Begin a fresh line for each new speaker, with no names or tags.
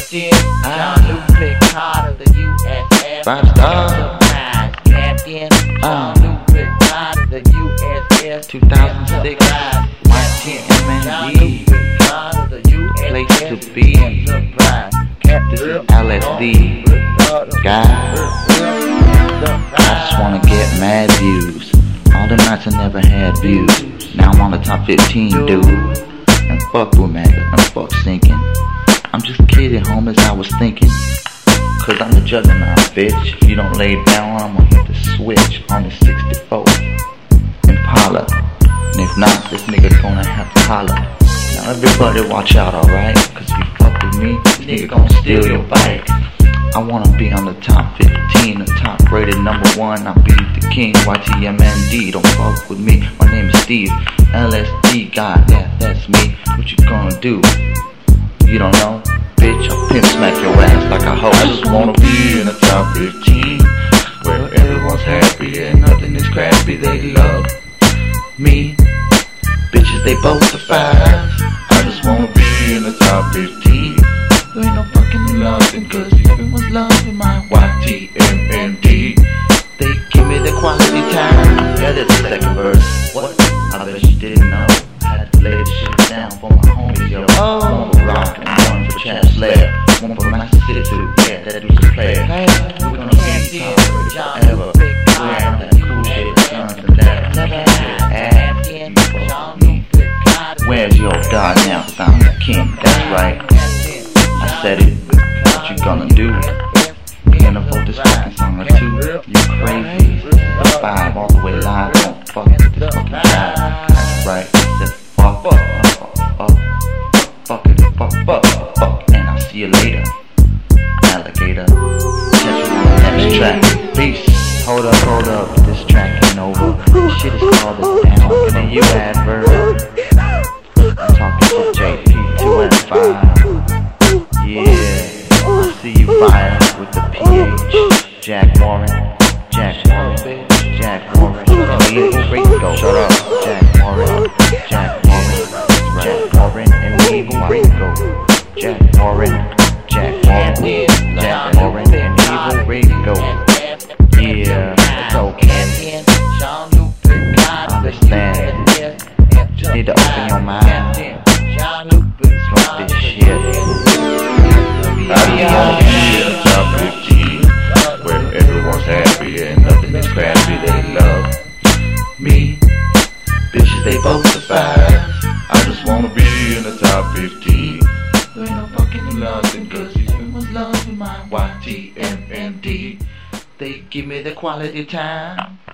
Captain Jean-Luc Picard of the USS.
5 stars.
Enterprise. Captain Jean-Luc Picard of the USS.
2006. My TMND. Place to be. This is LSD. Guys, I just wanna get mad views. All the nights I never had views. Now I'm on the top 15, dude. And fuck with maggots and fuck sinking. I'm just kidding, homies, I was thinking. Cause I'm the juggernaut, bitch. If you don't lay down, I'm gonna hit the switch on the 64 Impala. And if not, this nigga gonna have to holler. Now everybody watch out, alright? Cause if you fuck with me, this nigga gonna steal your bike. I wanna be on the top 15, the top rated #1. I'll be the king, YTMND. Don't fuck with me, my name is Steve. LSD guy, yeah, that's me. What you gonna do? You don't know? Bitch, I'll pimp smack your ass like a hoe. I just wanna be in the top 15, where everyone's happy and nothing is crappy. They love me. Bitches, they both the 5. I just wanna be in the top 15. There ain't no fucking loving, cause everyone's loving my YTMND. They give me the quality time. Yeah, that's the second verse. What? I bet you didn't know. Had to lay this shit down for my homies, yo. One for Rock and one for Champ Slayer. One for Master City, yeah, that dude's a player. We're gonna be top forever. Wearing that cool shit, guns and leather. Where's your God now? Cause I'm the king, that's right. I said it, what you gonna do? You gonna vote this fucking song or 2? You crazy? 5 all the way live, don't fuck with this fucking guy. That's right, I said fuck, fuck, and I'll see you later, alligator. Catch you on the next track, peace. Hold up, this track ain't over. This shit is called the Down, and then you advert. I'm talking to JP2 and 5. Yeah, I see you fire with the PH. Jack Warren, and Evil Ringo. Shut up, Jack Warren, and Evil Ringo. Jack Warren, and Evil Ringo. Yeah, it's okay. Understand. Just need to open your mind. Smoke this shit.
I wanna be in the top 15, where everyone's happy and nothing is crappy. They love me.
Bitches, they both the 5.
I just wanna be in the top 15.
There ain't no fucking loving, cause everyone's loving my YTMND. They give me the quality time.